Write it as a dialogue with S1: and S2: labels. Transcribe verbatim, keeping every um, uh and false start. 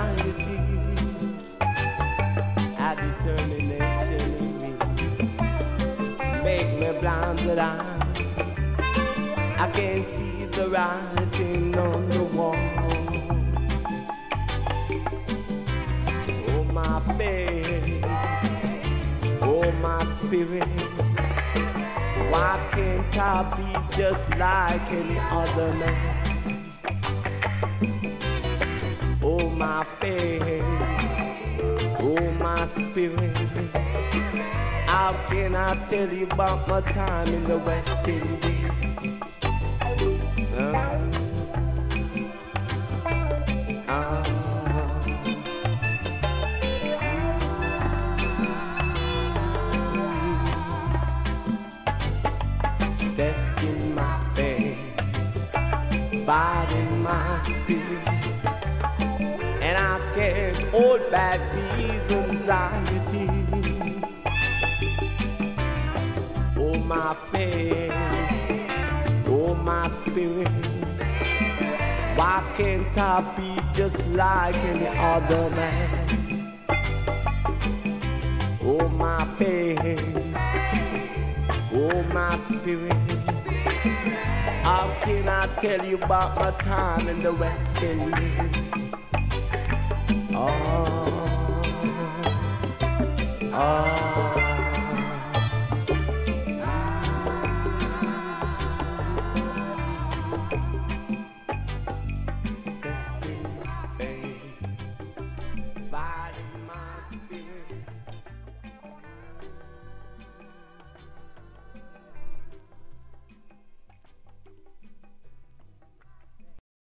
S1: anxiety and determination in me make me blind that I I can't see the writing on the wall. Oh my faith, oh my spirit, why can't I be just like any other man? Oh my faith, oh my spirit, how can I tell you about my time in the West Indies? Uh, uh, testing my faith, fighting my spirit, and I can't hold back these anxiety. Oh my faith, oh my spirit, why can't I be just like any other man? Oh my faith, oh my spirit, how can I tell you about my time in the West Indies? Oh, oh.